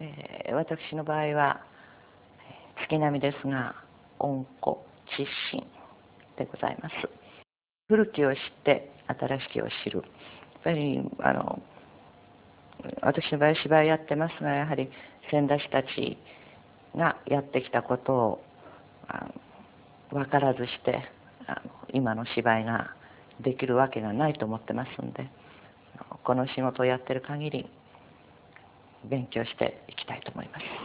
私の場合は月並みですが温故知新でございます。古きを知って新しきを知る。やっぱり私の場合芝居やってますが、やはり先達たちがやってきたことを分からずして今の芝居ができるわけがないと思ってますんで、この仕事をやってる限り勉強していきたいと思います。